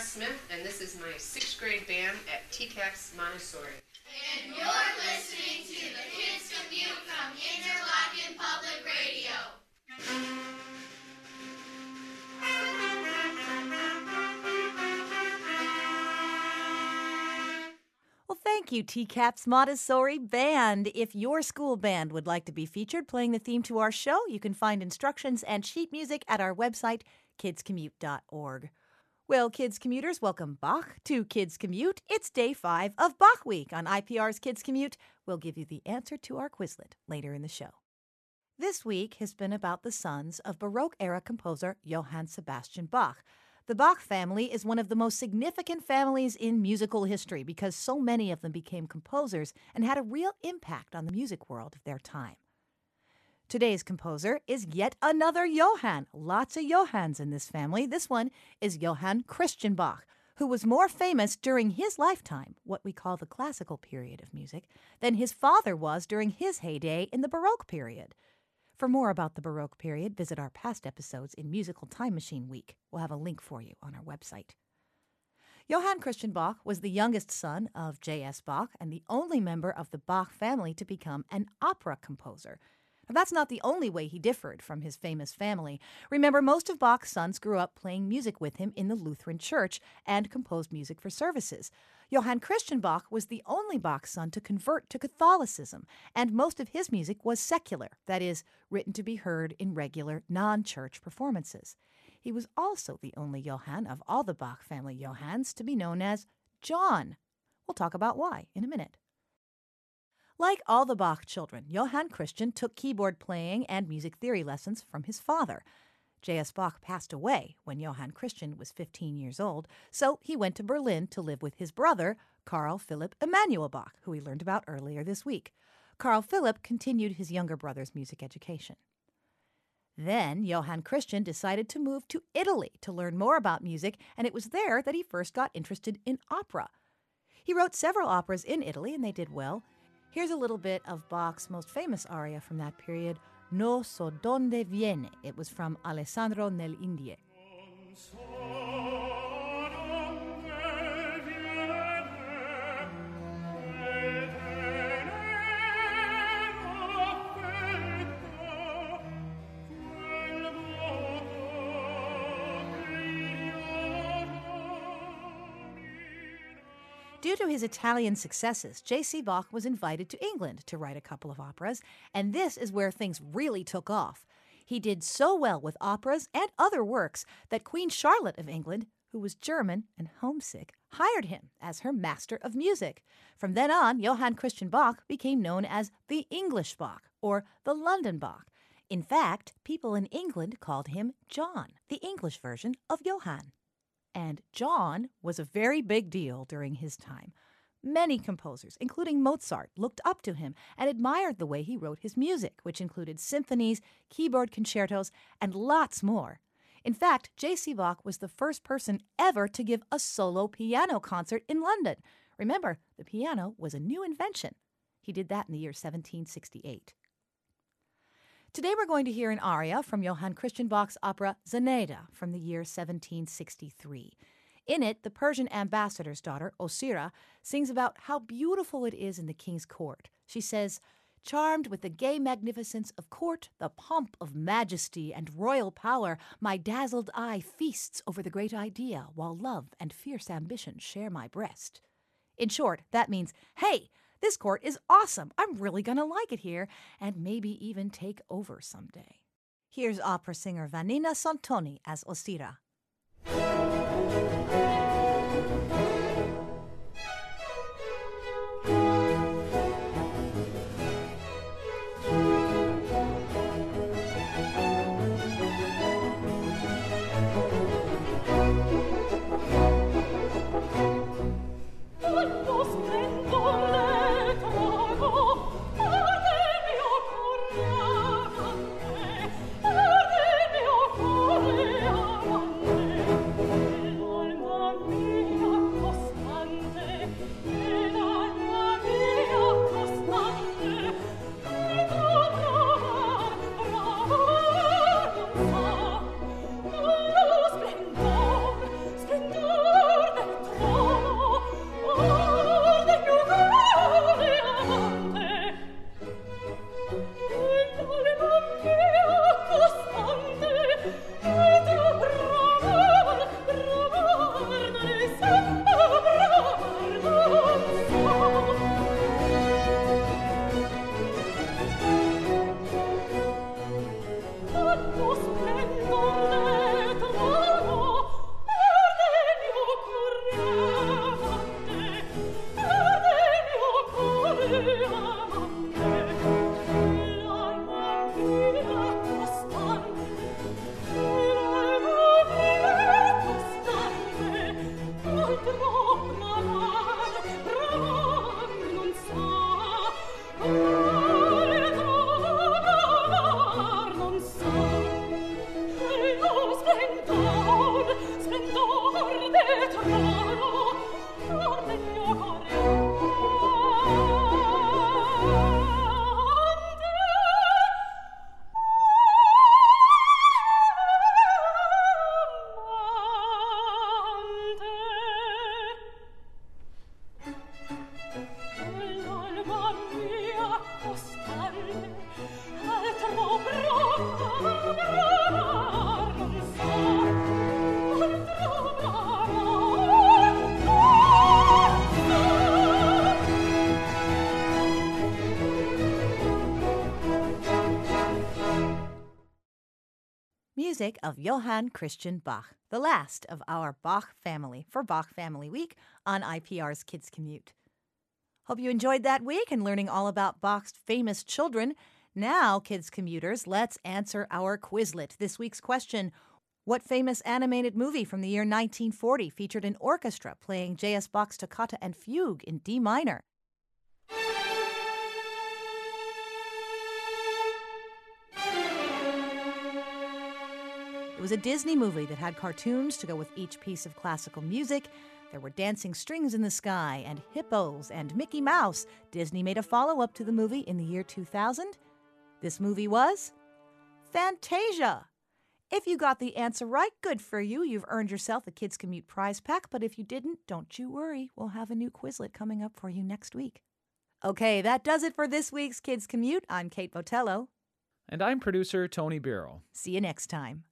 Smith, and this is my 6th grade band at TCAPS Montessori. And you're listening to the Kids Commute from Interlochen Public Radio. Well, thank you, TCAPS Montessori Band. If your school band would like to be featured playing the theme to our show, you can find instructions and sheet music at our website, kidscommute.org. Well, kids commuters, welcome back to Kids Commute. It's day 5 of Bach Week on IPR's Kids Commute. We'll give you the answer to our Quizlet later in the show. This week has been about the sons of Baroque-era composer Johann Sebastian Bach. The Bach family is one of the most significant families in musical history because so many of them became composers and had a real impact on the music world of their time. Today's composer is yet another Johann. Lots of Johanns in this family. This one is Johann Christian Bach, who was more famous during his lifetime, what we call the classical period of music, than his father was during his heyday in the Baroque period. For more about the Baroque period, visit our past episodes in Musical Time Machine Week. We'll have a link for you on our website. Johann Christian Bach was the youngest son of J.S. Bach and the only member of the Bach family to become an opera composer. Now, that's not the only way he differed from his famous family. Remember, most of Bach's sons grew up playing music with him in the Lutheran Church and composed music for services. Johann Christian Bach was the only Bach son to convert to Catholicism, and most of his music was secular, that is, written to be heard in regular, non-church performances. He was also the only Johann of all the Bach family Johanns to be known as John. We'll talk about why in a minute. Like all the Bach children, Johann Christian took keyboard playing and music theory lessons from his father. J.S. Bach passed away when Johann Christian was 15 years old, so he went to Berlin to live with his brother, Carl Philipp Emanuel Bach, who we learned about earlier this week. Carl Philipp continued his younger brother's music education. Then Johann Christian decided to move to Italy to learn more about music, and it was there that he first got interested in opera. He wrote several operas in Italy, and they did well. Here's a little bit of Bach's most famous aria from that period, Non so donde viene. It was from Alessandro nell'Indie. Due to his Italian successes, J.C. Bach was invited to England to write a couple of operas, and this is where things really took off. He did so well with operas and other works that Queen Charlotte of England, who was German and homesick, hired him as her master of music. From then on, Johann Christian Bach became known as the English Bach, or the London Bach. In fact, people in England called him John, the English version of Johann. And John was a very big deal during his time. Many composers, including Mozart, looked up to him and admired the way he wrote his music, which included symphonies, keyboard concertos, and lots more. In fact, J.C. Bach was the first person ever to give a solo piano concert in London. Remember, the piano was a new invention. He did that in the year 1768. Today we're going to hear an aria from Johann Christian Bach's opera Zenaida from the year 1763. In it, the Persian ambassador's daughter, Osira, sings about how beautiful it is in the king's court. She says, "Charmed with the gay magnificence of court, the pomp of majesty and royal power, my dazzled eye feasts over the great idea, while love and fierce ambition share my breast." In short, that means, hey, this court is awesome. I'm really going to like it here, and maybe even take over someday. Here's opera singer Vanina Sontoni as Osira. Oh, Music of Johann Christian Bach, the last of our Bach family for Bach Family Week on IPR's Kids Commute. Hope you enjoyed that week and learning all about Bach's famous children. Now, kids commuters, let's answer our Quizlet. This week's question: what famous animated movie from the year 1940 featured an orchestra playing J.S. Bach's Toccata and Fugue in D minor? It was a Disney movie that had cartoons to go with each piece of classical music. There were dancing strings in the sky and hippos and Mickey Mouse. Disney made a follow-up to the movie in the year 2000. This movie was Fantasia. If you got the answer right, good for you. You've earned yourself a Kids Commute prize pack. But if you didn't, don't you worry. We'll have a new Quizlet coming up for you next week. Okay, that does it for this week's Kids Commute. I'm Kate Botello. And I'm producer Tony Birrell. See you next time.